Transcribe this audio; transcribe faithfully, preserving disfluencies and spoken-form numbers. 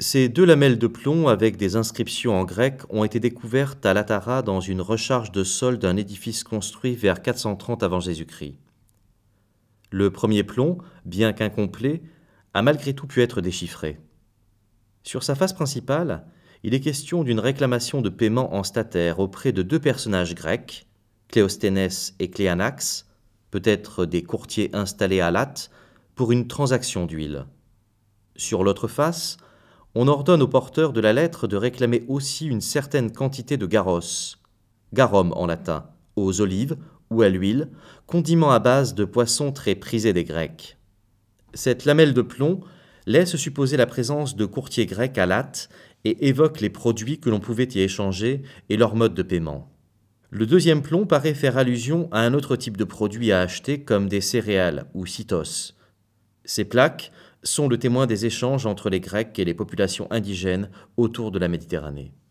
Ces deux lamelles de plomb avec des inscriptions en grec ont été découvertes à Lattara dans une recharge de sol d'un édifice construit vers quatre cent trente avant Jésus-Christ. Le premier plomb, bien qu'incomplet, a malgré tout pu être déchiffré. Sur sa face principale, il est question d'une réclamation de paiement en statère auprès de deux personnages grecs, Cléosténès et Cléanax, peut-être des courtiers installés à Latte, pour une transaction d'huile. Sur l'autre face, on ordonne au porteur de la lettre de réclamer aussi une certaine quantité de garos, garum en latin, aux olives ou à l'huile, condiment à base de poissons très prisé des Grecs. Cette lamelle de plomb laisse supposer la présence de courtiers grecs à Latte et évoque les produits que l'on pouvait y échanger et leur mode de paiement. Le deuxième plomb paraît faire allusion à un autre type de produit à acheter comme des céréales ou cytos. Ces plaques sont le témoin des échanges entre les Grecs et les populations indigènes autour de la Méditerranée.